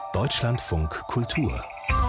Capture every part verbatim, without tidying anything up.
Deutschlandfunk Kultur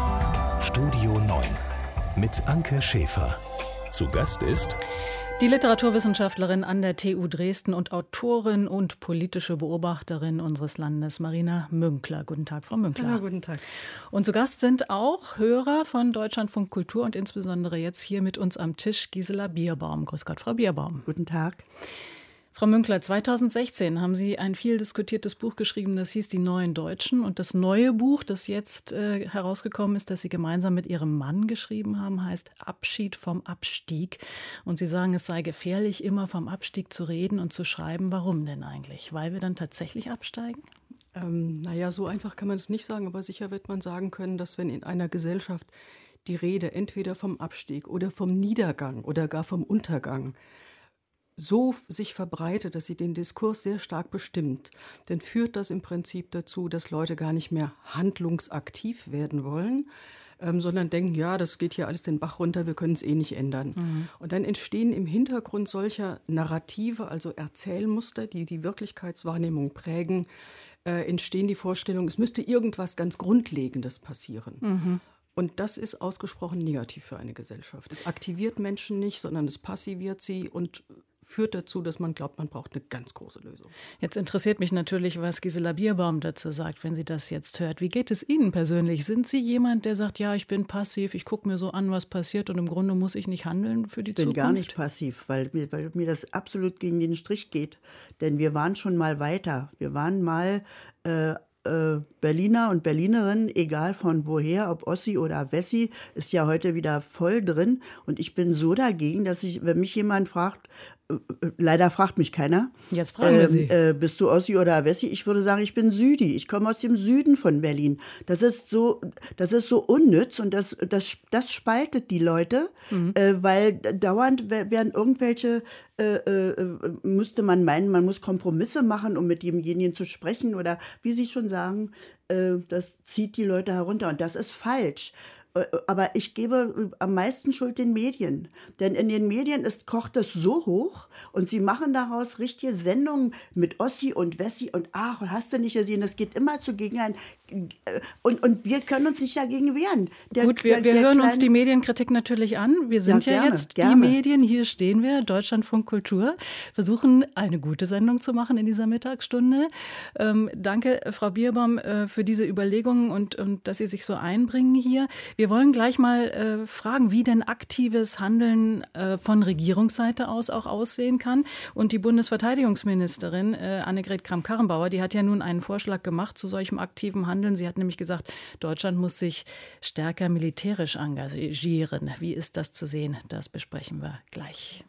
Studio neun mit Anke Schäfer. Zu Gast ist die Literaturwissenschaftlerin an der T U Dresden und Autorin und politische Beobachterin unseres Landes, Marina Münkler. Guten Tag, Frau Münkler. Ja, guten Tag. Und zu Gast sind auch Hörer von Deutschlandfunk Kultur und insbesondere jetzt hier mit uns am Tisch Gisela Bierbaum. Grüß Gott, Frau Bierbaum. Guten Tag. Frau Münkler, zweitausendsechzehn haben Sie ein viel diskutiertes Buch geschrieben, das hieß Die neuen Deutschen. Und das neue Buch, das jetzt äh, herausgekommen ist, das Sie gemeinsam mit Ihrem Mann geschrieben haben, heißt Abschied vom Abstieg. Und Sie sagen, es sei gefährlich, immer vom Abstieg zu reden und zu schreiben. Warum denn eigentlich? Weil wir dann tatsächlich absteigen? Ähm, naja, so einfach kann man es nicht sagen, aber sicher wird man sagen können, dass wenn in einer Gesellschaft die Rede entweder vom Abstieg oder vom Niedergang oder gar vom Untergang so sich verbreitet, dass sie den Diskurs sehr stark bestimmt, dann führt das im Prinzip dazu, dass Leute gar nicht mehr handlungsaktiv werden wollen, ähm, sondern denken, ja, das geht hier alles den Bach runter, wir können es eh nicht ändern. Mhm. Und dann entstehen im Hintergrund solcher Narrative, also Erzählmuster, die die Wirklichkeitswahrnehmung prägen, äh, entstehen die Vorstellungen, es müsste irgendwas ganz Grundlegendes passieren. Mhm. Und das ist ausgesprochen negativ für eine Gesellschaft. Es aktiviert Menschen nicht, sondern es passiviert sie und führt dazu, dass man glaubt, man braucht eine ganz große Lösung. Jetzt interessiert mich natürlich, was Gisela Bierbaum dazu sagt, wenn sie das jetzt hört. Wie geht es Ihnen persönlich? Sind Sie jemand, der sagt, ja, ich bin passiv, ich gucke mir so an, was passiert und im Grunde muss ich nicht handeln für die Zukunft? Ich bin gar nicht passiv, weil, weil mir das absolut gegen den Strich geht. Denn wir waren schon mal weiter. Wir waren mal äh, äh, Berliner und Berlinerinnen, egal von woher, ob Ossi oder Wessi, ist ja heute wieder voll drin. Und ich bin so dagegen, dass ich, wenn mich jemand fragt, leider fragt mich keiner. Jetzt fragen wir ähm, Sie. Äh, bist du Ossi oder Wessi? Ich würde sagen, ich bin Südi. Ich komme aus dem Süden von Berlin. Das ist so, das ist so unnütz und das, das, das spaltet die Leute, mhm. äh, weil dauernd werden irgendwelche, äh, äh, müsste man meinen, man muss Kompromisse machen, um mit demjenigen zu sprechen oder wie Sie schon sagen, äh, das zieht die Leute herunter und das ist falsch. Aber ich gebe am meisten Schuld den Medien. Denn in den Medien ist, kocht es so hoch und sie machen daraus richtige Sendungen mit Ossi und Wessi und ach, und hast du nicht gesehen, das geht immer zu gegen ein. Und, und wir können uns nicht dagegen wehren. Der, Gut, wir, wir der hören kleine, uns die Medienkritik natürlich an. Wir sind ja, ja gerne, jetzt gerne. die Medien. Hier stehen wir, Deutschlandfunk Kultur, versuchen eine gute Sendung zu machen in dieser Mittagsstunde. Ähm, danke, Frau Bierbaum, äh, für diese Überlegungen und, und dass Sie sich so einbringen hier. Wir wollen gleich mal äh, fragen, wie denn aktives Handeln äh, von Regierungsseite aus auch aussehen kann. Und die Bundesverteidigungsministerin äh, Annegret Kramp-Karrenbauer, die hat ja nun einen Vorschlag gemacht zu solchem aktiven Handeln. Sie hat nämlich gesagt, Deutschland muss sich stärker militärisch engagieren. Wie ist das zu sehen? Das besprechen wir gleich.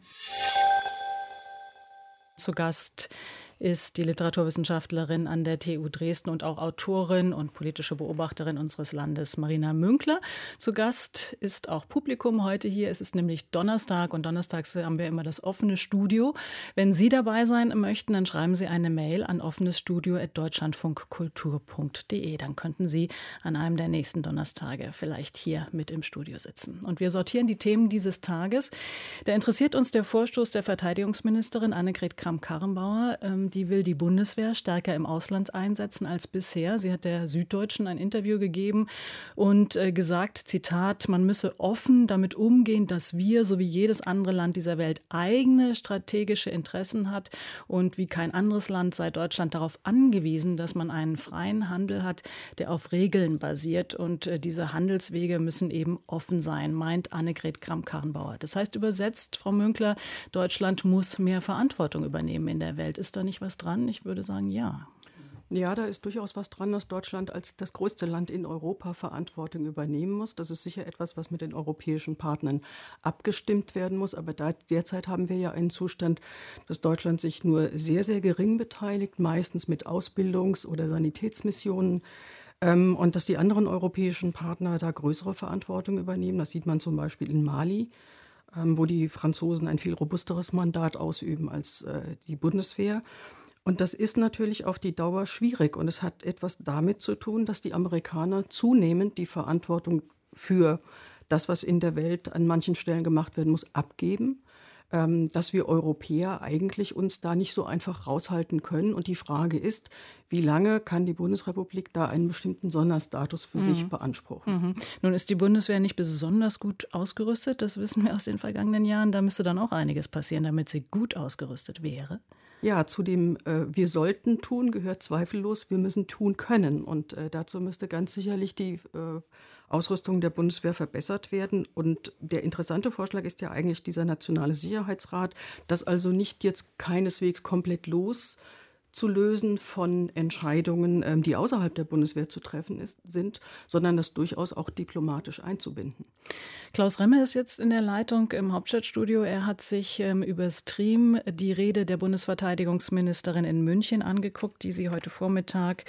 Zu Gast ist die Literaturwissenschaftlerin an der T U Dresden und auch Autorin und politische Beobachterin unseres Landes, Marina Münkler. Zu Gast ist auch Publikum heute hier. Es ist nämlich Donnerstag und donnerstags haben wir immer das offene Studio. Wenn Sie dabei sein möchten, dann schreiben Sie eine Mail an offenesstudio at deutschlandfunkkultur punkt de. Dann könnten Sie an einem der nächsten Donnerstage vielleicht hier mit im Studio sitzen. Und wir sortieren die Themen dieses Tages. Da interessiert uns der Vorstoß der Verteidigungsministerin Annegret Kramp-Karrenbauer. Die will die Bundeswehr stärker im Ausland einsetzen als bisher. Sie hat der Süddeutschen ein Interview gegeben und äh, gesagt, Zitat, man müsse offen damit umgehen, dass wir, so wie jedes andere Land dieser Welt, eigene strategische Interessen hat und wie kein anderes Land sei Deutschland darauf angewiesen, dass man einen freien Handel hat, der auf Regeln basiert und äh, diese Handelswege müssen eben offen sein, meint Annegret Kramp-Karrenbauer. Das heißt übersetzt, Frau Münkler, Deutschland muss mehr Verantwortung übernehmen in der Welt. Ist da nicht was dran? Ich würde sagen, ja. Ja, da ist durchaus was dran, dass Deutschland als das größte Land in Europa Verantwortung übernehmen muss. Das ist sicher etwas, was mit den europäischen Partnern abgestimmt werden muss. Aber da, derzeit haben wir ja einen Zustand, dass Deutschland sich nur sehr, sehr gering beteiligt, meistens mit Ausbildungs- oder Sanitätsmissionen. Ähm, und dass die anderen europäischen Partner da größere Verantwortung übernehmen. Das sieht man zum Beispiel in Mali, ähm, wo die Franzosen ein viel robusteres Mandat ausüben als äh, die Bundeswehr. Und das ist natürlich auf die Dauer schwierig. Und es hat etwas damit zu tun, dass die Amerikaner zunehmend die Verantwortung für das, was in der Welt an manchen Stellen gemacht werden muss, abgeben. ähm, dass wir Europäer eigentlich uns da nicht so einfach raushalten können. Und die Frage ist, wie lange kann die Bundesrepublik da einen bestimmten Sonderstatus für mhm. sich beanspruchen? Mhm. Nun ist die Bundeswehr nicht besonders gut ausgerüstet, das wissen wir aus den vergangenen Jahren. Da müsste dann auch einiges passieren, damit sie gut ausgerüstet wäre. Ja, zu dem äh, wir sollten tun gehört zweifellos, wir müssen tun können. Und äh, dazu müsste ganz sicherlich die äh, Ausrüstung der Bundeswehr verbessert werden. Und der interessante Vorschlag ist ja eigentlich dieser Nationale Sicherheitsrat, das also nicht jetzt keineswegs komplett loszulösen von Entscheidungen, ähm, die außerhalb der Bundeswehr zu treffen ist, sind, sondern das durchaus auch diplomatisch einzubinden. Klaus Remme ist jetzt in der Leitung im Hauptstadtstudio. Er hat sich ähm, über Stream die Rede der Bundesverteidigungsministerin in München angeguckt, die sie heute Vormittag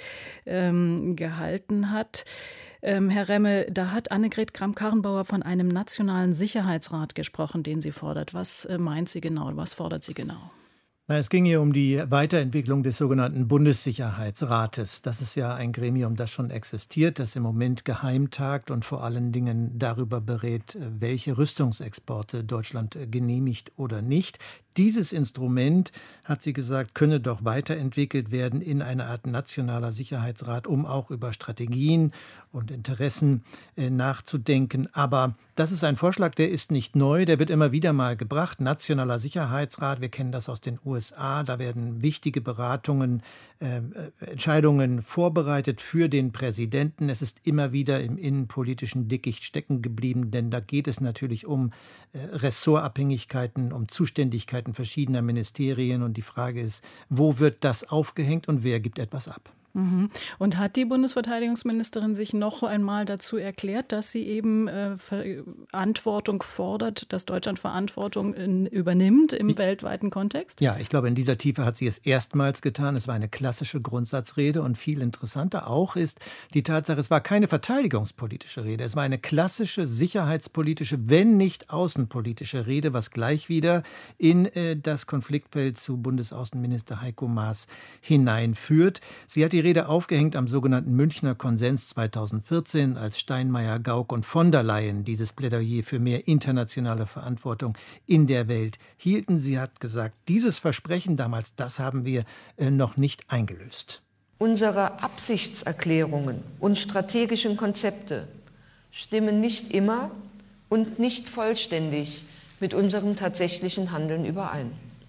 ähm, gehalten hat. Ähm, Herr Remme, da hat Annegret Kramp-Karrenbauer von einem nationalen Sicherheitsrat gesprochen, den sie fordert. Was äh, meint sie genau? Was fordert sie genau? Es ging hier um die Weiterentwicklung des sogenannten Bundessicherheitsrates. Das ist ja ein Gremium, das schon existiert, das im Moment geheim tagt und vor allen Dingen darüber berät, welche Rüstungsexporte Deutschland genehmigt oder nicht. Dieses Instrument, hat sie gesagt, könne doch weiterentwickelt werden in eine Art nationaler Sicherheitsrat, um auch über Strategien und Interessen äh, nachzudenken. Aber das ist ein Vorschlag, der ist nicht neu, der wird immer wieder mal gebracht. Nationaler Sicherheitsrat, wir kennen das aus den U S A, da werden wichtige Beratungen, äh, Entscheidungen vorbereitet für den Präsidenten. Es ist immer wieder im innenpolitischen Dickicht stecken geblieben, denn da geht es natürlich um äh, Ressortabhängigkeiten, um Zuständigkeiten verschiedener Ministerien. Und die Frage ist, wo wird das aufgehängt und wer gibt etwas ab? Mhm. Und hat die Bundesverteidigungsministerin sich noch einmal dazu erklärt, dass sie eben äh, Verantwortung fordert, dass Deutschland Verantwortung in, übernimmt im ich, weltweiten Kontext? Ja, ich glaube, in dieser Tiefe hat sie es erstmals getan. Es war eine klassische Grundsatzrede und viel interessanter auch ist die Tatsache, es war keine verteidigungspolitische Rede. Es war eine klassische sicherheitspolitische, wenn nicht außenpolitische Rede, was gleich wieder in äh, das Konfliktfeld zu Bundesaußenminister Heiko Maas hineinführt. Sie hat die Rede aufgehängt am sogenannten Münchner Konsens zweitausendvierzehn, als Steinmeier, Gauck und von der Leyen dieses Plädoyer für mehr internationale Verantwortung in der Welt hielten. Sie hat gesagt, dieses Versprechen damals, das haben wir äh, noch nicht eingelöst. Unsere Absichtserklärungen und strategischen Konzepte stimmen nicht immer und nicht vollständig mit unserem tatsächlichen Handeln überein.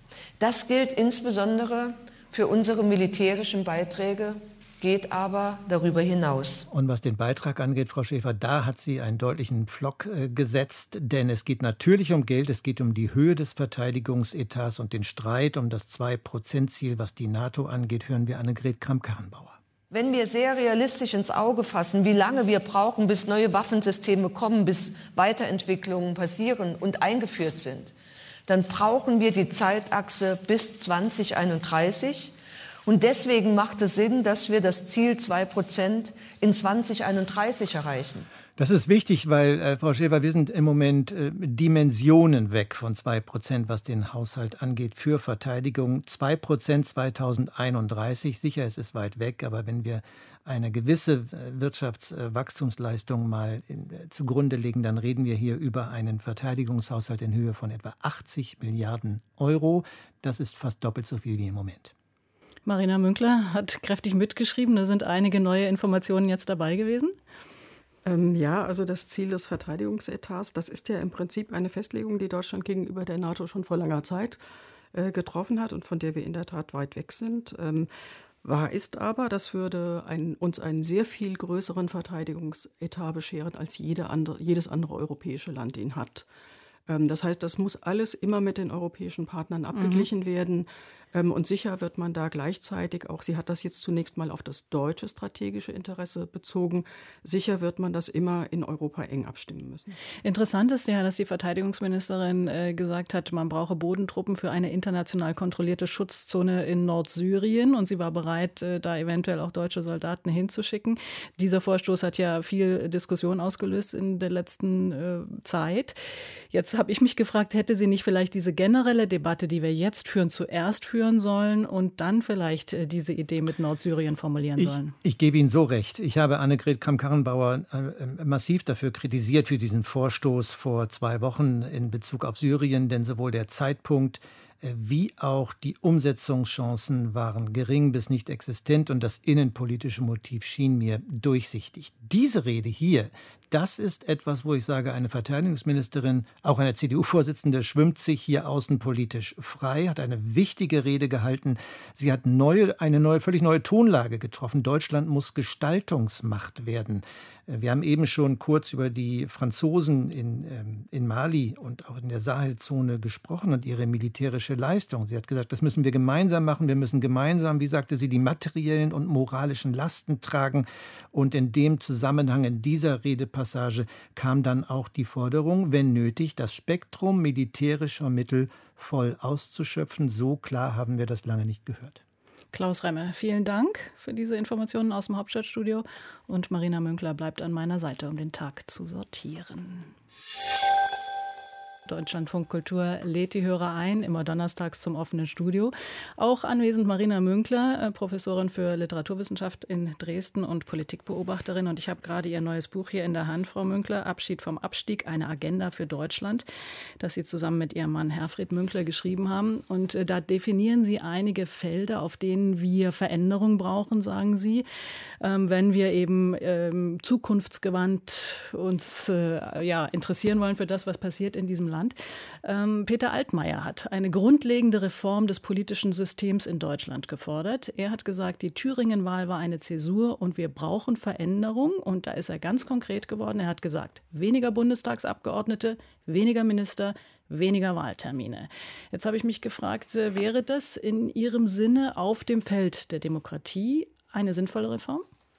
Das gilt insbesondere für unsere militärischen Beiträge, geht aber darüber hinaus. Und was den Beitrag angeht, Frau Schäfer, da hat sie einen deutlichen Pflock äh, gesetzt, denn es geht natürlich um Geld, es geht um die Höhe des Verteidigungsetats und den Streit um das zwei Prozent Ziel, was die NATO angeht, hören wir Annegret Kramp-Karrenbauer. Wenn wir sehr realistisch ins Auge fassen, wie lange wir brauchen, bis neue Waffensysteme kommen, bis Weiterentwicklungen passieren und eingeführt sind, dann brauchen wir die Zeitachse bis zwanzig einunddreißig. Und deswegen macht es Sinn, dass wir das Ziel zwei Prozent in zwanzig einunddreißig erreichen. Das ist wichtig, weil, äh, Frau Schäfer, wir sind im Moment äh, Dimensionen weg von zwei Prozent, was den Haushalt angeht, für Verteidigung. zwei Prozent zweitausendeinunddreißig, sicher, es ist weit weg, aber wenn wir eine gewisse Wirtschaftswachstumsleistung mal in, äh, zugrunde legen, dann reden wir hier über einen Verteidigungshaushalt in Höhe von etwa achtzig Milliarden Euro. Das ist fast doppelt so viel wie im Moment. Marina Münkler hat kräftig mitgeschrieben, da sind einige neue Informationen jetzt dabei gewesen. Ähm, ja, also das Ziel des Verteidigungsetats, das ist ja im Prinzip eine Festlegung, die Deutschland gegenüber der NATO schon vor langer Zeit äh, getroffen hat und von der wir in der Tat weit weg sind. Ähm, wahr ist aber, das würde ein, uns einen sehr viel größeren Verteidigungsetat bescheren, als jede andere, jedes andere europäische Land ihn hat. Ähm, das heißt, das muss alles immer mit den europäischen Partnern abgeglichen mhm. werden. Und sicher wird man da gleichzeitig, auch sie hat das jetzt zunächst mal auf das deutsche strategische Interesse bezogen, sicher wird man das immer in Europa eng abstimmen müssen. Interessant ist ja, dass die Verteidigungsministerin äh, gesagt hat, man brauche Bodentruppen für eine international kontrollierte Schutzzone in Nordsyrien. Und sie war bereit, äh, da eventuell auch deutsche Soldaten hinzuschicken. Dieser Vorstoß hat ja viel Diskussion ausgelöst in der letzten äh, Zeit. Jetzt habe ich mich gefragt, hätte sie nicht vielleicht diese generelle Debatte, die wir jetzt führen, zuerst führen führen sollen und dann vielleicht äh, diese Idee mit Nordsyrien formulieren ich, sollen. Ich gebe Ihnen so recht. Ich habe Annegret Kramp-Karrenbauer äh, massiv dafür kritisiert, für diesen Vorstoß vor zwei Wochen in Bezug auf Syrien, denn sowohl der Zeitpunkt wie auch die Umsetzungschancen waren gering bis nicht existent und das innenpolitische Motiv schien mir durchsichtig. Diese Rede hier, das ist etwas, wo ich sage, eine Verteidigungsministerin, auch eine C D U-Vorsitzende, schwimmt sich hier außenpolitisch frei, hat eine wichtige Rede gehalten. Sie hat neue, eine neue, völlig neue Tonlage getroffen. Deutschland muss Gestaltungsmacht werden. Wir haben eben schon kurz über die Franzosen in, in Mali und auch in der Sahelzone gesprochen und ihre militärische Leistung. Sie hat gesagt, das müssen wir gemeinsam machen. Wir müssen gemeinsam, wie sagte sie, die materiellen und moralischen Lasten tragen. Und in dem Zusammenhang, in dieser Redepassage, kam dann auch die Forderung, wenn nötig, das Spektrum militärischer Mittel voll auszuschöpfen. So klar haben wir das lange nicht gehört. Klaus Remme, vielen Dank für diese Informationen aus dem Hauptstadtstudio. Und Marina Münkler bleibt an meiner Seite, um den Tag zu sortieren. Deutschlandfunk Kultur lädt die Hörer ein, immer donnerstags zum offenen Studio. Auch anwesend Marina Münkler, Professorin für Literaturwissenschaft in Dresden und Politikbeobachterin. Und ich habe gerade ihr neues Buch hier in der Hand, Frau Münkler, Abschied vom Abstieg, eine Agenda für Deutschland, das Sie zusammen mit Ihrem Mann Herfried Münkler geschrieben haben. Und da definieren Sie einige Felder, auf denen wir Veränderung brauchen, sagen Sie, wenn wir eben zukunftsgewandt uns ja, interessieren wollen für das, was passiert in diesem Land. Land. Ähm, Peter Altmaier hat eine grundlegende Reform des politischen Systems in Deutschland gefordert. Er hat gesagt, die Thüringen-Wahl war eine Zäsur und wir brauchen Veränderung. Und da ist er ganz konkret geworden. Er hat gesagt, weniger Bundestagsabgeordnete, weniger Minister, weniger Wahltermine. Jetzt habe ich mich gefragt, wäre das in Ihrem Sinne auf dem Feld der Demokratie eine sinnvolle Reform?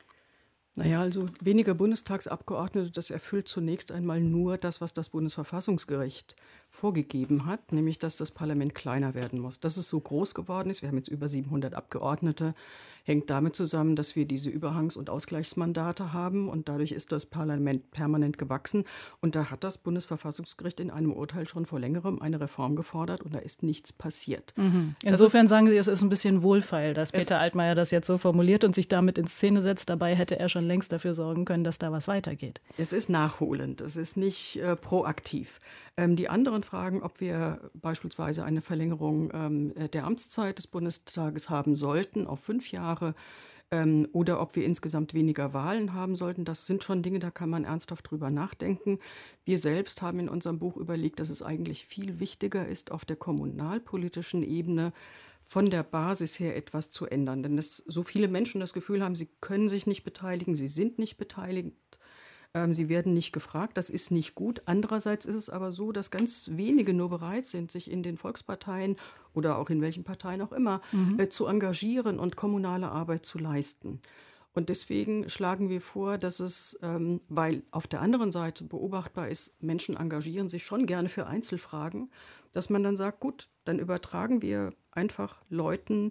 Naja, also weniger Bundestagsabgeordnete, das erfüllt zunächst einmal nur das, was das Bundesverfassungsgericht vorgegeben hat, nämlich dass das Parlament kleiner werden muss. Dass es so groß geworden ist, wir haben jetzt über siebenhundert Abgeordnete, hängt damit zusammen, dass wir diese Überhangs- und Ausgleichsmandate haben und dadurch ist das Parlament permanent gewachsen. Und da hat das Bundesverfassungsgericht in einem Urteil schon vor längerem eine Reform gefordert und da ist nichts passiert. Mhm. Insofern sagen Sie, es ist ein bisschen wohlfeil, dass Peter Altmaier das jetzt so formuliert und sich damit in Szene setzt. Dabei hätte er schon längst dafür sorgen können, dass da was weitergeht. Es ist nachholend, es ist nicht äh, proaktiv. Ähm, die anderen Fragen, ob wir beispielsweise eine Verlängerung ähm, der Amtszeit des Bundestages haben sollten auf fünf Jahre ähm, oder ob wir insgesamt weniger Wahlen haben sollten, das sind schon Dinge, da kann man ernsthaft drüber nachdenken. Wir selbst haben in unserem Buch überlegt, dass es eigentlich viel wichtiger ist, auf der kommunalpolitischen Ebene von der Basis her etwas zu ändern. Denn dass so viele Menschen das Gefühl haben, sie können sich nicht beteiligen, sie sind nicht beteiligt, ähm, sie werden nicht gefragt, das ist nicht gut. Andererseits ist es aber so, dass ganz wenige nur bereit sind, sich in den Volksparteien oder auch in welchen Parteien auch immer mhm. äh, zu engagieren und kommunale Arbeit zu leisten. Und deswegen schlagen wir vor, dass es, ähm, weil auf der anderen Seite beobachtbar ist, Menschen engagieren sich schon gerne für Einzelfragen, dass man dann sagt, gut, dann übertragen wir einfach Leuten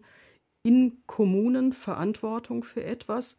in Kommunen Verantwortung für etwas,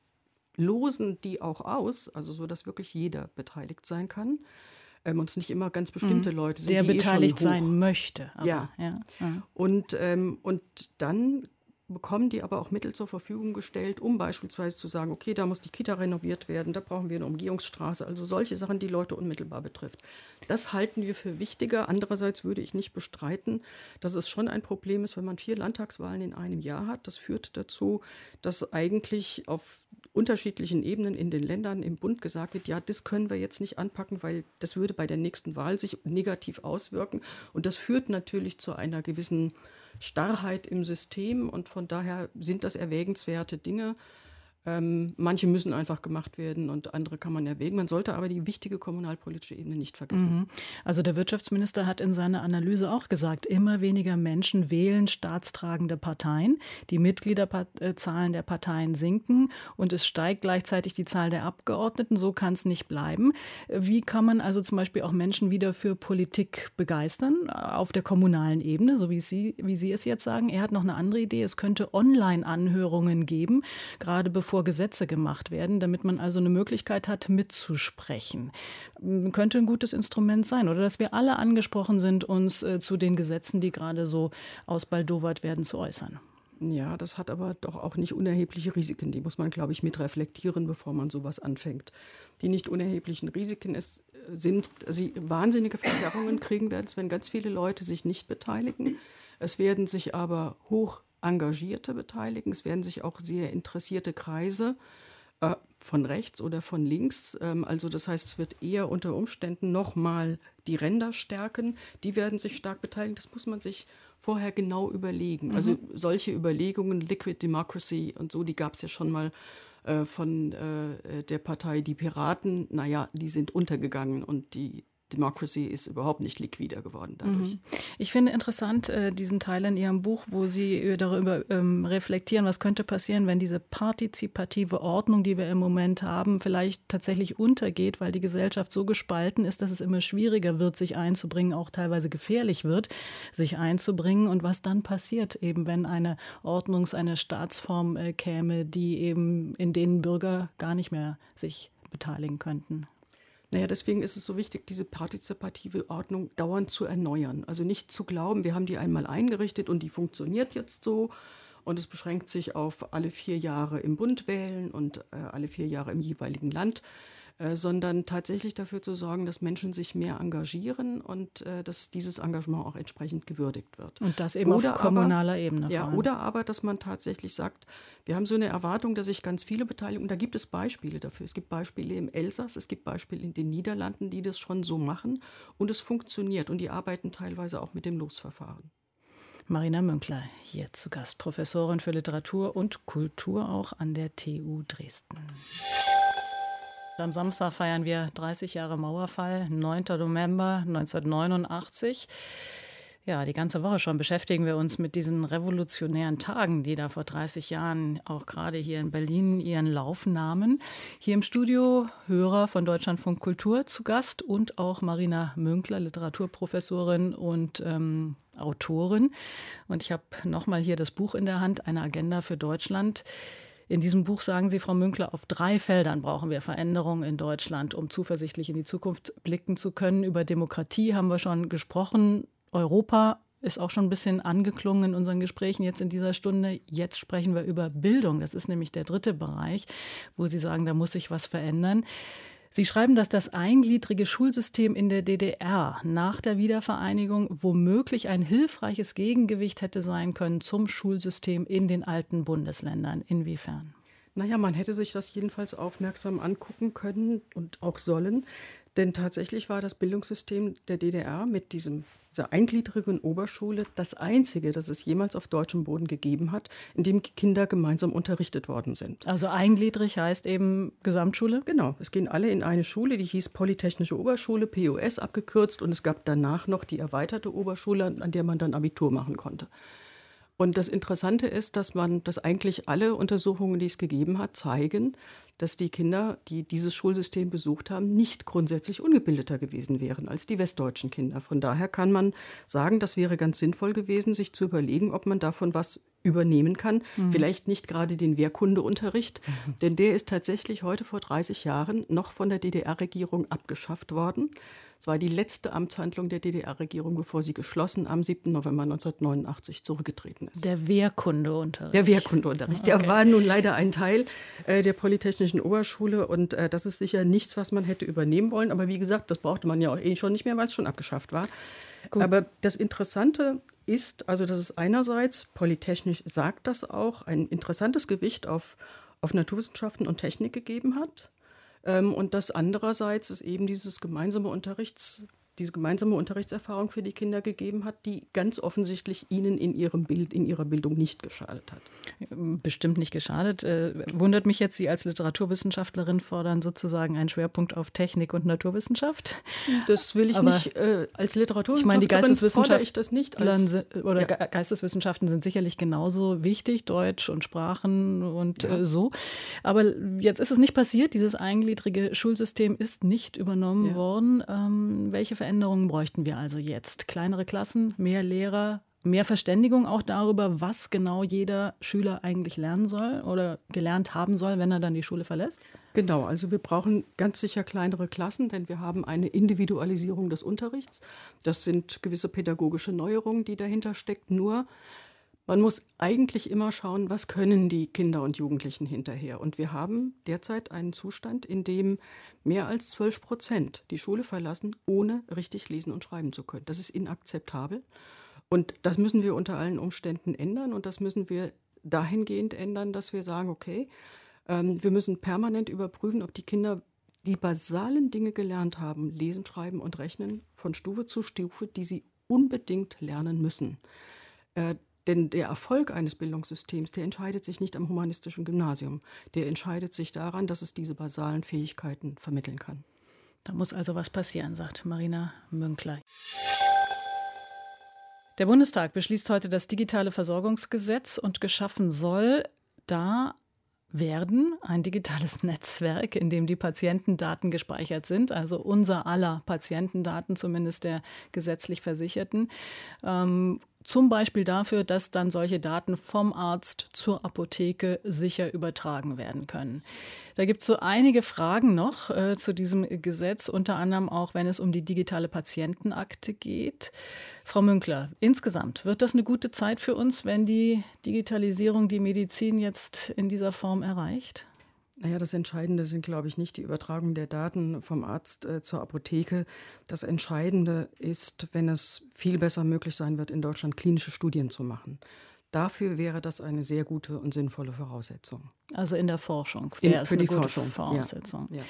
losen die auch aus, also so, dass wirklich jeder beteiligt sein kann. Ähm, und es nicht immer ganz bestimmte mhm. Leute sind, der die beteiligt eh schon hoch. sein möchte. Aber, ja. ja. ja. Und, ähm, und dann bekommen die aber auch Mittel zur Verfügung gestellt, um beispielsweise zu sagen, okay, da muss die Kita renoviert werden, da brauchen wir eine Umgehungsstraße, also solche Sachen, die Leute unmittelbar betrifft. Das halten wir für wichtiger. Andererseits würde ich nicht bestreiten, dass es schon ein Problem ist, wenn man vier Landtagswahlen in einem Jahr hat. Das führt dazu, dass eigentlich auf unterschiedlichen Ebenen in den Ländern im Bund gesagt wird, ja, das können wir jetzt nicht anpacken, weil das würde bei der nächsten Wahl sich negativ auswirken. Und das führt natürlich zu einer gewissen Starrheit im System und von daher sind das erwägenswerte Dinge. Ähm, manche müssen einfach gemacht werden und andere kann man erwägen. Man sollte aber die wichtige kommunalpolitische Ebene nicht vergessen. Also der Wirtschaftsminister hat in seiner Analyse auch gesagt, immer weniger Menschen wählen staatstragende Parteien. Die Mitgliederzahlen der Parteien sinken und es steigt gleichzeitig die Zahl der Abgeordneten. So kann es nicht bleiben. Wie kann man also zum Beispiel auch Menschen wieder für Politik begeistern auf der kommunalen Ebene, so wie Sie, wie Sie es jetzt sagen? Er hat noch eine andere Idee. Es könnte Online-Anhörungen geben, gerade bevor bevor Gesetze gemacht werden, damit man also eine Möglichkeit hat, mitzusprechen. Könnte ein gutes Instrument sein, oder dass wir alle angesprochen sind, uns äh, zu den Gesetzen, die gerade so ausbaldowert werden, zu äußern. Ja, das hat aber doch auch nicht unerhebliche Risiken. Die muss man, glaube ich, mit reflektieren, bevor man sowas anfängt. Die nicht unerheblichen Risiken ist, sind, dass sie wahnsinnige Verzerrungen kriegen werden, wenn ganz viele Leute sich nicht beteiligen. Es werden sich aber hoch Engagierte beteiligen. Es werden sich auch sehr interessierte Kreise äh, von rechts oder von links. Ähm, also das heißt, es wird eher unter Umständen nochmal die Ränder stärken. Die werden sich stark beteiligen. Das muss man sich vorher genau überlegen. Mhm. Also solche Überlegungen, Liquid Democracy und so, die gab es ja schon mal äh, von äh, der Partei Die Piraten. Naja, die sind untergegangen und die Democracy ist überhaupt nicht liquider geworden dadurch. Ich finde interessant äh, diesen Teil in Ihrem Buch, wo Sie darüber ähm, reflektieren, was könnte passieren, wenn diese partizipative Ordnung, die wir im Moment haben, vielleicht tatsächlich untergeht, weil die Gesellschaft so gespalten ist, dass es immer schwieriger wird, sich einzubringen, auch teilweise gefährlich wird, sich einzubringen. Und was dann passiert, eben wenn eine Ordnungs-, eine Staatsform äh, käme, die eben in denen Bürger gar nicht mehr sich beteiligen könnten. Naja, deswegen ist es so wichtig, diese partizipative Ordnung dauernd zu erneuern. Also nicht zu glauben, wir haben die einmal eingerichtet und die funktioniert jetzt so und es beschränkt sich auf alle vier Jahre im Bund wählen und äh, alle vier Jahre im jeweiligen Land, äh, sondern tatsächlich dafür zu sorgen, dass Menschen sich mehr engagieren und äh, dass dieses Engagement auch entsprechend gewürdigt wird. Und das eben oder auf kommunaler aber, Ebene. Ja, oder aber, dass man tatsächlich sagt, wir haben so eine Erwartung, dass sich ganz viele beteiligen. Und da gibt es Beispiele dafür. Es gibt Beispiele im Elsass, es gibt Beispiele in den Niederlanden, die das schon so machen. Und es funktioniert. Und die arbeiten teilweise auch mit dem Losverfahren. Marina Münkler hier zu Gast, Professorin für Literatur und Kultur auch an der T U Dresden. Am Samstag feiern wir dreißig Jahre Mauerfall, neunter November neunzehnhundertneunundachtzig. Ja, die ganze Woche schon beschäftigen wir uns mit diesen revolutionären Tagen, die da vor dreißig Jahren auch gerade hier in Berlin ihren Lauf nahmen. Hier im Studio Hörer von Deutschlandfunk Kultur zu Gast und auch Marina Münkler, Literaturprofessorin und ähm, Autorin. Und ich habe nochmal hier das Buch in der Hand, eine Agenda für Deutschland. In diesem Buch sagen Sie, Frau Münkler, auf drei Feldern brauchen wir Veränderungen in Deutschland, um zuversichtlich in die Zukunft blicken zu können. Über Demokratie haben wir schon gesprochen. Europa ist auch schon ein bisschen angeklungen in unseren Gesprächen jetzt in dieser Stunde. Jetzt sprechen wir über Bildung. Das ist nämlich der dritte Bereich, wo Sie sagen, da muss sich was verändern. Sie schreiben, dass das eingliedrige Schulsystem in der D D R nach der Wiedervereinigung womöglich ein hilfreiches Gegengewicht hätte sein können zum Schulsystem in den alten Bundesländern. Inwiefern? Naja, man hätte sich das jedenfalls aufmerksam angucken können und auch sollen. Denn tatsächlich war das Bildungssystem der D D R mit diesem, dieser eingliedrigen Oberschule das einzige, das es jemals auf deutschem Boden gegeben hat, in dem Kinder gemeinsam unterrichtet worden sind. Also eingliedrig heißt eben Gesamtschule? Genau, es gehen alle in eine Schule, die hieß Polytechnische Oberschule, P O S abgekürzt. Und es gab danach noch die erweiterte Oberschule, an der man dann Abitur machen konnte. Und das Interessante ist, dass man, dass eigentlich alle Untersuchungen, die es gegeben hat, zeigen, dass die Kinder, die dieses Schulsystem besucht haben, nicht grundsätzlich ungebildeter gewesen wären als die westdeutschen Kinder. Von daher kann man sagen, das wäre ganz sinnvoll gewesen, sich zu überlegen, ob man davon was übernehmen kann. Mhm. Vielleicht nicht gerade den Wehrkundeunterricht, mhm. denn der ist tatsächlich heute vor dreißig Jahren noch von der D D R-Regierung abgeschafft worden. Es war die letzte Amtshandlung der D D R-Regierung, bevor sie geschlossen am siebten November neunzehnhundertneunundachtzig zurückgetreten ist. Der Wehrkundeunterricht. Der Wehrkundeunterricht. Okay. Der war nun leider ein Teil äh, der Polytechnischen Oberschule und äh, das ist sicher nichts, was man hätte übernehmen wollen. Aber wie gesagt, das brauchte man ja auch eh schon nicht mehr, weil es schon abgeschafft war. Gut. Aber das Interessante ist, also dass es einerseits, polytechnisch sagt das auch, ein interessantes Gewicht auf, auf Naturwissenschaften und Technik gegeben hat. Und das andererseits es eben dieses gemeinsame Unterrichts, diese gemeinsame Unterrichtserfahrung für die Kinder gegeben hat, die ganz offensichtlich ihnen in ihrem Bild, in ihrer Bildung nicht geschadet hat. Bestimmt nicht geschadet. Äh, wundert mich jetzt, Sie als Literaturwissenschaftlerin fordern sozusagen einen Schwerpunkt auf Technik und Naturwissenschaft. Das will ich Aber nicht. Äh, als Literaturwissenschaftlerin ich meine, die Geisteswissenschaft ich das nicht. Als, oder ja. Geisteswissenschaften sind sicherlich genauso wichtig, Deutsch und Sprachen und ja. äh, so. Aber jetzt ist es nicht passiert. Dieses eingliedrige Schulsystem ist nicht übernommen ja. worden. Ähm, welche Veränderungen bräuchten wir also jetzt? Kleinere Klassen, mehr Lehrer, mehr Verständigung auch darüber, was genau jeder Schüler eigentlich lernen soll oder gelernt haben soll, wenn er dann die Schule verlässt? Genau, also wir brauchen ganz sicher kleinere Klassen, denn wir haben eine Individualisierung des Unterrichts. Das sind gewisse pädagogische Neuerungen, die dahinter steckt. Nur man muss eigentlich immer schauen, was können die Kinder und Jugendlichen hinterher. Und wir haben derzeit einen Zustand, in dem mehr als zwölf Prozent die Schule verlassen, ohne richtig lesen und schreiben zu können. Das ist inakzeptabel. Und das müssen wir unter allen Umständen ändern. Und das müssen wir dahingehend ändern, dass wir sagen, okay, ähm, wir müssen permanent überprüfen, ob die Kinder die basalen Dinge gelernt haben, lesen, schreiben und rechnen, von Stufe zu Stufe, die sie unbedingt lernen müssen. Äh, Denn der Erfolg eines Bildungssystems, der entscheidet sich nicht am humanistischen Gymnasium. Der entscheidet sich daran, dass es diese basalen Fähigkeiten vermitteln kann. Da muss also was passieren, sagt Marina Münkler. Der Bundestag beschließt heute das digitale Versorgungsgesetz und geschaffen soll da werden ein digitales Netzwerk, in dem die Patientendaten gespeichert sind, also unser aller Patientendaten, zumindest der gesetzlich Versicherten. Ähm, Zum Beispiel dafür, dass dann solche Daten vom Arzt zur Apotheke sicher übertragen werden können. Da gibt es so einige Fragen noch äh, zu diesem Gesetz, unter anderem auch, wenn es um die digitale Patientenakte geht. Frau Münkler, insgesamt wird das eine gute Zeit für uns, wenn die Digitalisierung die Medizin jetzt in dieser Form erreicht? Naja, das Entscheidende sind, glaube ich, nicht die Übertragung der Daten vom Arzt äh, zur Apotheke. Das Entscheidende ist, wenn es viel besser möglich sein wird, in Deutschland klinische Studien zu machen. Dafür wäre das eine sehr gute und sinnvolle Voraussetzung. Also in der Forschung In, wäre es für eine die gute Forschung. Voraussetzung. Ja, ja.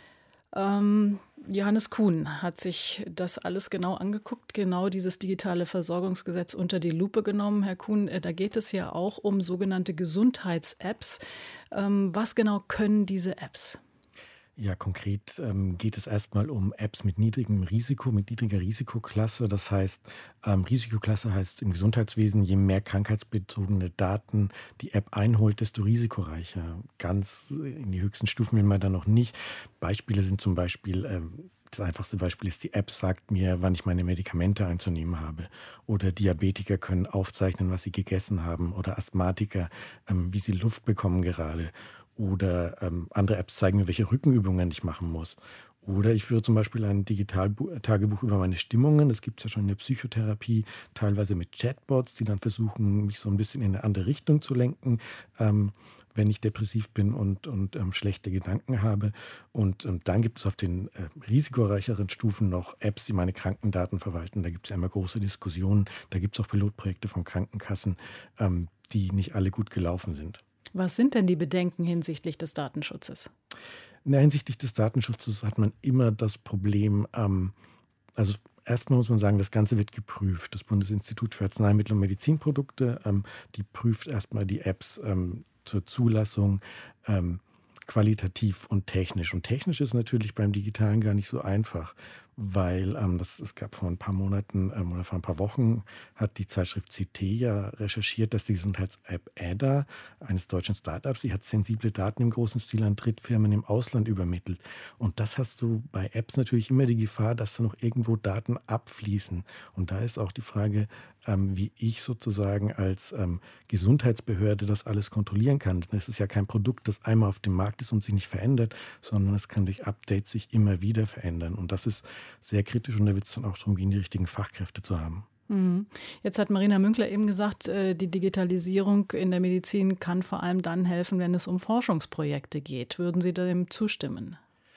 Ähm, Johannes Kuhn hat sich das alles genau angeguckt, genau dieses digitale Versorgungsgesetz unter die Lupe genommen. Herr Kuhn, äh, da geht es ja auch um sogenannte Gesundheits-Apps. Ähm, was genau können diese Apps? Ja, konkret ähm, geht es erstmal um Apps mit niedrigem Risiko, mit niedriger Risikoklasse. Das heißt, ähm, Risikoklasse heißt im Gesundheitswesen, je mehr krankheitsbezogene Daten die App einholt, desto risikoreicher. Ganz in die höchsten Stufen will man da noch nicht. Beispiele sind zum Beispiel, ähm, das einfachste Beispiel ist, die App sagt mir, wann ich meine Medikamente einzunehmen habe. Oder Diabetiker können aufzeichnen, was sie gegessen haben. Oder Asthmatiker, ähm, wie sie Luft bekommen gerade. Oder ähm, andere Apps zeigen mir, welche Rückenübungen ich machen muss. Oder ich führe zum Beispiel ein Digital-Tagebuch über meine Stimmungen. Das gibt es ja schon in der Psychotherapie, teilweise mit Chatbots, die dann versuchen, mich so ein bisschen in eine andere Richtung zu lenken, ähm, wenn ich depressiv bin und, und ähm, schlechte Gedanken habe. Und ähm, dann gibt es auf den äh, risikoreicheren Stufen noch Apps, die meine Krankendaten verwalten. Da gibt es ja immer große Diskussionen. Da gibt es auch Pilotprojekte von Krankenkassen, ähm, die nicht alle gut gelaufen sind. Was sind denn die Bedenken hinsichtlich des Datenschutzes? Na, hinsichtlich des Datenschutzes hat man immer das Problem, ähm, also erstmal muss man sagen, das Ganze wird geprüft. Das Bundesinstitut für Arzneimittel und Medizinprodukte, ähm, die prüft erstmal die Apps ähm, zur Zulassung ähm, qualitativ und technisch. Und technisch ist natürlich beim Digitalen gar nicht so einfach, weil ähm, das, es gab vor ein paar Monaten ähm, oder vor ein paar Wochen hat die Zeitschrift C T ja recherchiert, dass die Gesundheits-App A D A eines deutschen Startups, die hat sensible Daten im großen Stil an Drittfirmen im Ausland übermittelt. Und das hast du bei Apps natürlich immer die Gefahr, dass da noch irgendwo Daten abfließen. Und da ist auch die Frage, ähm, wie ich sozusagen als ähm, Gesundheitsbehörde das alles kontrollieren kann. Denn es ist ja kein Produkt, das einmal auf dem Markt ist und sich nicht verändert, sondern es kann durch Updates sich immer wieder verändern. Und das ist sehr kritisch und da wird es dann auch darum gehen, die richtigen Fachkräfte zu haben. Jetzt hat Marina Münkler eben gesagt, die Digitalisierung in der Medizin kann vor allem dann helfen, wenn es um Forschungsprojekte geht. Würden Sie dem zustimmen?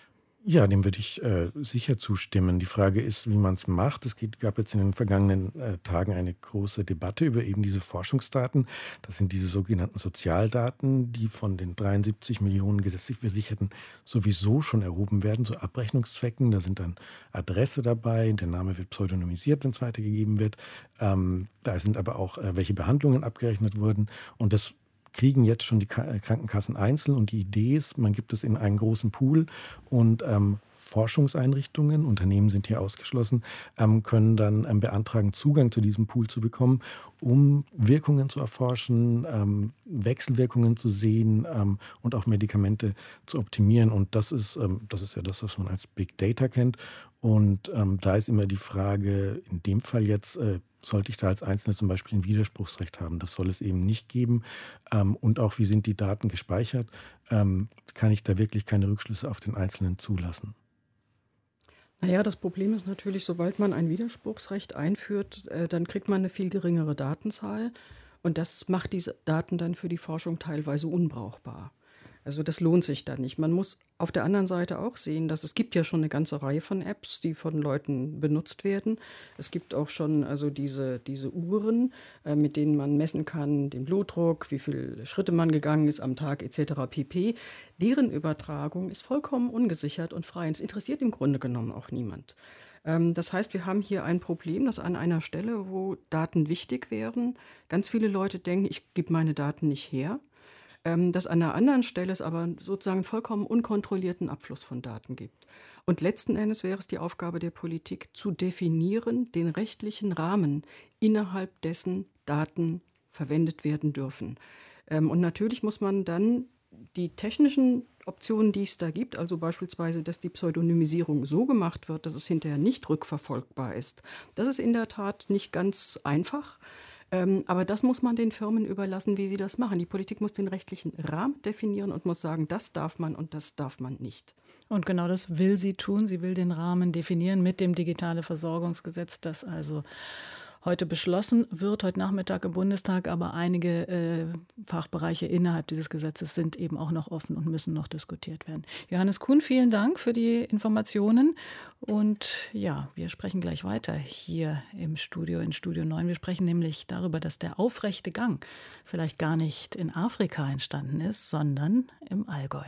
Ja, dem würde ich äh, sicher zustimmen. Die Frage ist, wie man es macht. Es geht, gab jetzt in den vergangenen äh, Tagen eine große Debatte über eben diese Forschungsdaten. Das sind diese sogenannten Sozialdaten, die von den dreiundsiebzig Millionen gesetzlich Versicherten sowieso schon erhoben werden zu Abrechnungszwecken. Da sind dann Adresse dabei, der Name wird pseudonymisiert, wenn es weitergegeben wird. Ähm, da sind aber auch, äh, welche Behandlungen abgerechnet wurden. Und das kriegen jetzt schon die Krankenkassen einzeln und die Idee ist, man gibt es in einen großen Pool und ähm, Forschungseinrichtungen, Unternehmen sind hier ausgeschlossen, ähm, können dann ähm, beantragen, Zugang zu diesem Pool zu bekommen, um Wirkungen zu erforschen, ähm, Wechselwirkungen zu sehen ähm, und auch Medikamente zu optimieren. Und das ist, ähm, das ist ja das, was man als Big Data kennt. Und ähm, da ist immer die Frage, in dem Fall jetzt, äh, sollte ich da als Einzelner zum Beispiel ein Widerspruchsrecht haben? Das soll es eben nicht geben. Ähm, und auch, wie sind die Daten gespeichert? Ähm, kann ich da wirklich keine Rückschlüsse auf den Einzelnen zulassen? Naja, das Problem ist natürlich, sobald man ein Widerspruchsrecht einführt, äh, dann kriegt man eine viel geringere Datenzahl. Und das macht diese Daten dann für die Forschung teilweise unbrauchbar. Also das lohnt sich dann nicht. Man muss auf der anderen Seite auch sehen, dass es gibt ja schon eine ganze Reihe von Apps, die von Leuten benutzt werden. Es gibt auch schon also diese, diese Uhren, äh, mit denen man messen kann, den Blutdruck, wie viele Schritte man gegangen ist am Tag et cetera pp. Deren Übertragung ist vollkommen ungesichert und frei. Und es interessiert im Grunde genommen auch niemand. Ähm, das heißt, wir haben hier ein Problem, dass an einer Stelle, wo Daten wichtig wären, ganz viele Leute denken, ich gebe meine Daten nicht her. Dass an einer anderen Stelle es aber sozusagen vollkommen unkontrollierten Abfluss von Daten gibt. Und letzten Endes wäre es die Aufgabe der Politik, zu definieren, den rechtlichen Rahmen, innerhalb dessen Daten verwendet werden dürfen. Und natürlich muss man dann die technischen Optionen, die es da gibt, also beispielsweise, dass die Pseudonymisierung so gemacht wird, dass es hinterher nicht rückverfolgbar ist, das ist in der Tat nicht ganz einfach. Ähm, aber das muss man den Firmen überlassen, wie sie das machen. Die Politik muss den rechtlichen Rahmen definieren und muss sagen, das darf man und das darf man nicht. Und genau das will sie tun. Sie will den Rahmen definieren mit dem Digitale Versorgungsgesetz, das also heute beschlossen wird, heute Nachmittag im Bundestag. Aber einige äh, Fachbereiche innerhalb dieses Gesetzes sind eben auch noch offen und müssen noch diskutiert werden. Johannes Kuhn, vielen Dank für die Informationen. Und ja, wir sprechen gleich weiter hier im Studio, in Studio neun. Wir sprechen nämlich darüber, dass der aufrechte Gang vielleicht gar nicht in Afrika entstanden ist, sondern im Allgäu.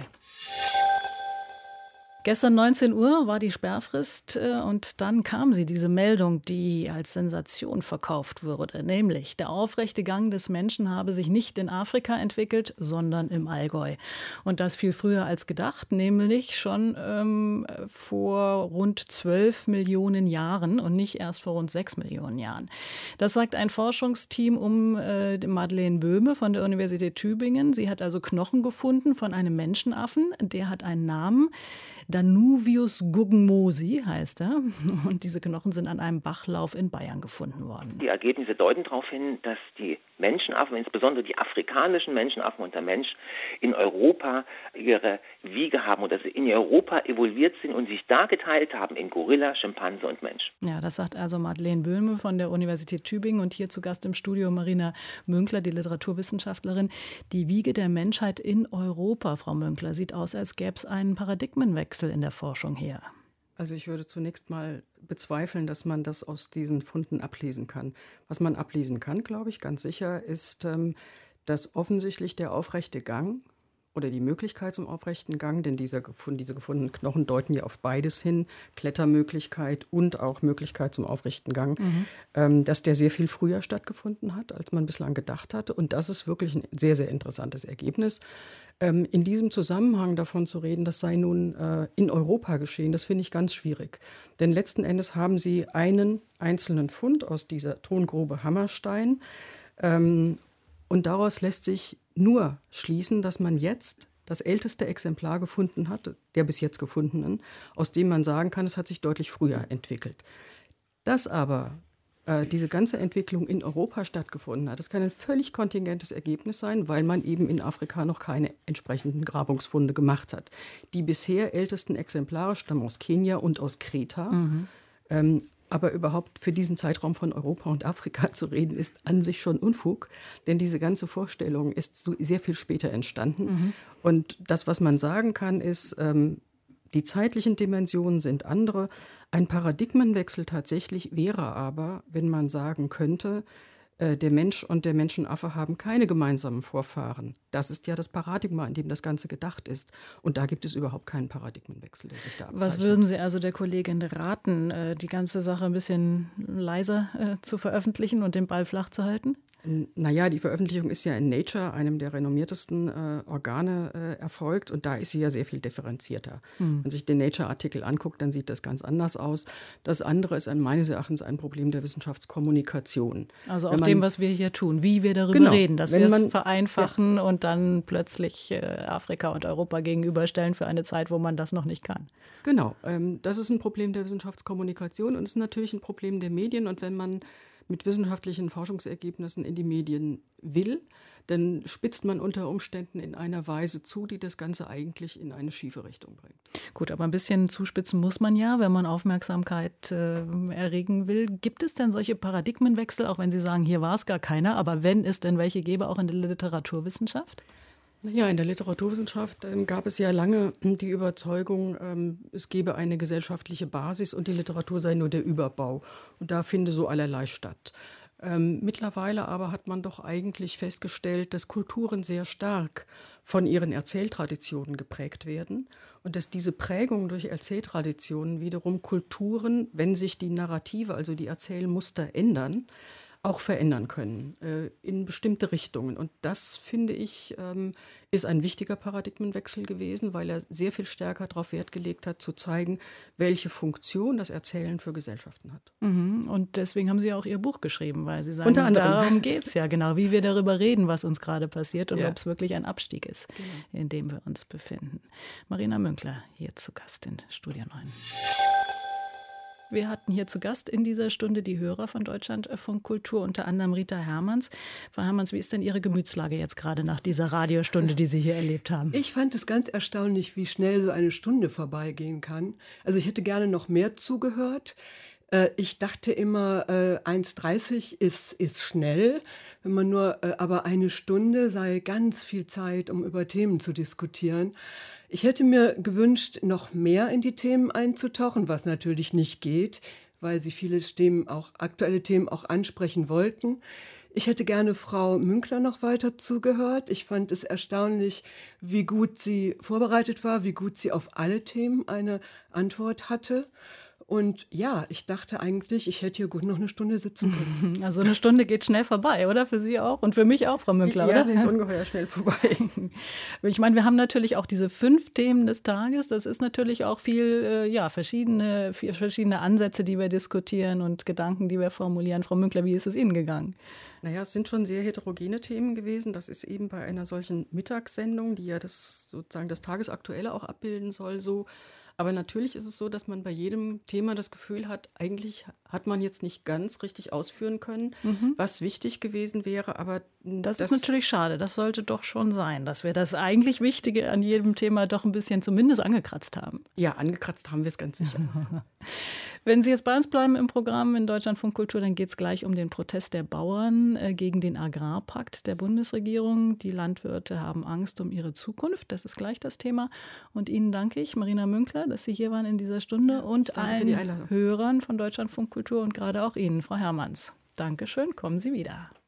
Gestern neunzehn Uhr war die Sperrfrist und dann kam sie, diese Meldung, die als Sensation verkauft wurde, nämlich der aufrechte Gang des Menschen habe sich nicht in Afrika entwickelt, sondern im Allgäu. Und das viel früher als gedacht, nämlich schon ähm, vor rund zwölf Millionen Jahren und nicht erst vor rund sechs Millionen Jahren. Das sagt ein Forschungsteam um äh, Madeleine Böhme von der Universität Tübingen. Sie hat also Knochen gefunden von einem Menschenaffen, der hat einen Namen. Danuvius guggenmosi heißt er. Und diese Knochen sind an einem Bachlauf in Bayern gefunden worden. Die Ergebnisse deuten darauf hin, dass die Menschenaffen, insbesondere die afrikanischen Menschenaffen und der Mensch, in Europa ihre Wiege haben und dass sie in Europa evolviert sind und sich da geteilt haben in Gorilla, Schimpanse und Mensch. Ja, das sagt also Madeleine Böhme von der Universität Tübingen und hier zu Gast im Studio Marina Münkler, die Literaturwissenschaftlerin. Die Wiege der Menschheit in Europa, Frau Münkler, sieht aus, als gäbe es einen Paradigmenwechsel in der Forschung her. Also ich würde zunächst mal bezweifeln, dass man das aus diesen Funden ablesen kann. Was man ablesen kann, glaube ich, ganz sicher, ist, dass offensichtlich der aufrechte Gang oder die Möglichkeit zum aufrechten Gang, denn dieser gefund, diese gefundenen Knochen deuten ja auf beides hin, Klettermöglichkeit und auch Möglichkeit zum aufrechten Gang, mhm. ähm, dass der sehr viel früher stattgefunden hat, als man bislang gedacht hatte. Und das ist wirklich ein sehr, sehr interessantes Ergebnis. Ähm, in diesem Zusammenhang davon zu reden, das sei nun äh, in Europa geschehen, das finde ich ganz schwierig. Denn letzten Endes haben Sie einen einzelnen Fund aus dieser Tongrube Hammerstein. Ähm, und daraus lässt sich nur schließen, dass man jetzt das älteste Exemplar gefunden hat, der bis jetzt gefundenen, aus dem man sagen kann, es hat sich deutlich früher entwickelt. Dass aber äh, diese ganze Entwicklung in Europa stattgefunden hat, das kann ein völlig kontingentes Ergebnis sein, weil man eben in Afrika noch keine entsprechenden Grabungsfunde gemacht hat. Die bisher ältesten Exemplare stammen aus Kenia und aus Kreta. Mhm. Ähm, Aber überhaupt für diesen Zeitraum von Europa und Afrika zu reden, ist an sich schon Unfug. Denn diese ganze Vorstellung ist so sehr viel später entstanden. Mhm. Und das, was man sagen kann, ist, ähm, die zeitlichen Dimensionen sind andere. Ein Paradigmenwechsel tatsächlich wäre aber, wenn man sagen könnte, äh, der Mensch und der Menschenaffe haben keine gemeinsamen Vorfahren. Das ist ja das Paradigma, in dem das Ganze gedacht ist. Und da gibt es überhaupt keinen Paradigmenwechsel, der sich da abzeichnet. Was würden Sie also der Kollegin raten, die ganze Sache ein bisschen leiser äh, zu veröffentlichen und den Ball flach zu halten? Naja, die Veröffentlichung ist ja in Nature, einem der renommiertesten äh, Organe, äh, erfolgt. Und da ist sie ja sehr viel differenzierter. Hm. Wenn man sich den Nature-Artikel anguckt, dann sieht das ganz anders aus. Das andere ist ein, meines Erachtens ein Problem der Wissenschaftskommunikation. Also auch man, dem, was wir hier tun, wie wir darüber genau, reden, dass wir es vereinfachen ja. und dann plötzlich äh, Afrika und Europa gegenüberstellen für eine Zeit, wo man das noch nicht kann. Genau, ähm, das ist ein Problem der Wissenschaftskommunikation und es ist natürlich ein Problem der Medien. Und wenn man mit wissenschaftlichen Forschungsergebnissen in die Medien will, dann spitzt man unter Umständen in einer Weise zu, die das Ganze eigentlich in eine schiefe Richtung bringt. Gut, aber ein bisschen zuspitzen muss man ja, wenn man Aufmerksamkeit äh, erregen will. Gibt es denn solche Paradigmenwechsel, auch wenn Sie sagen, hier war es gar keiner, aber wenn es denn welche gäbe, auch in der Literaturwissenschaft? Ja, in der Literaturwissenschaft ähm, gab es ja lange die Überzeugung, ähm, es gebe eine gesellschaftliche Basis und die Literatur sei nur der Überbau. Und da finde so allerlei statt. Ähm, mittlerweile aber hat man doch eigentlich festgestellt, dass Kulturen sehr stark von ihren Erzähltraditionen geprägt werden und dass diese Prägung durch Erzähltraditionen wiederum Kulturen, wenn sich die Narrative, also die Erzählmuster ändern, auch verändern können äh, in bestimmte Richtungen. Und das, finde ich, ähm, ist ein wichtiger Paradigmenwechsel gewesen, weil er sehr viel stärker darauf Wert gelegt hat, zu zeigen, welche Funktion das Erzählen für Gesellschaften hat. Mhm. Und deswegen haben Sie ja auch Ihr Buch geschrieben, weil Sie sagen, Unter anderem. Darum geht es ja, genau, wie wir darüber reden, was uns gerade passiert und ja. ob es wirklich ein Abstieg ist, genau. in dem wir uns befinden. Marina Münkler, hier zu Gast in Studio neun. Wir hatten hier zu Gast in dieser Stunde die Hörer von Deutschlandfunk Kultur, unter anderem Rita Hermanns. Frau Hermanns, wie ist denn Ihre Gemütslage jetzt gerade nach dieser Radiostunde, die Sie hier erlebt haben? Ich fand es ganz erstaunlich, wie schnell so eine Stunde vorbeigehen kann. Also ich hätte gerne noch mehr zugehört. Ich dachte immer, äh, eins dreißig ist, ist schnell, wenn man nur, äh, aber eine Stunde sei ganz viel Zeit, um über Themen zu diskutieren. Ich hätte mir gewünscht, noch mehr in die Themen einzutauchen, was natürlich nicht geht, weil sie viele Themen auch, aktuelle Themen auch ansprechen wollten. Ich hätte gerne Frau Münkler noch weiter zugehört. Ich fand es erstaunlich, wie gut sie vorbereitet war, wie gut sie auf alle Themen eine Antwort hatte. Und ja, ich dachte eigentlich, ich hätte hier gut noch eine Stunde sitzen können. Also eine Stunde geht schnell vorbei, oder? Für Sie auch und für mich auch, Frau Münkler, ja, oder? Ja, sie ist ungeheuer schnell vorbei. Ich meine, wir haben natürlich auch diese fünf Themen des Tages. Das ist natürlich auch viel, äh, ja, verschiedene, viel, verschiedene Ansätze, die wir diskutieren und Gedanken, die wir formulieren. Frau Münkler, wie ist es Ihnen gegangen? Naja, es sind schon sehr heterogene Themen gewesen. Das ist eben bei einer solchen Mittagssendung, die ja das sozusagen das Tagesaktuelle auch abbilden soll, so. Aber natürlich ist es so, dass man bei jedem Thema das Gefühl hat, eigentlich hat man jetzt nicht ganz richtig ausführen können, mhm. was wichtig gewesen wäre. Aber das, das ist natürlich schade. Das sollte doch schon sein, dass wir das eigentlich Wichtige an jedem Thema doch ein bisschen zumindest angekratzt haben. Ja, angekratzt haben wir es ganz sicher. Wenn Sie jetzt bei uns bleiben im Programm in Deutschlandfunk Kultur, dann geht es gleich um den Protest der Bauern äh, gegen den Agrarpakt der Bundesregierung. Die Landwirte haben Angst um ihre Zukunft. Das ist gleich das Thema. Und Ihnen danke ich, Marina Münkler, dass Sie hier waren in dieser Stunde, und allen Hörern von Deutschlandfunk Kultur und gerade auch Ihnen, Frau Hermanns. Dankeschön, kommen Sie wieder.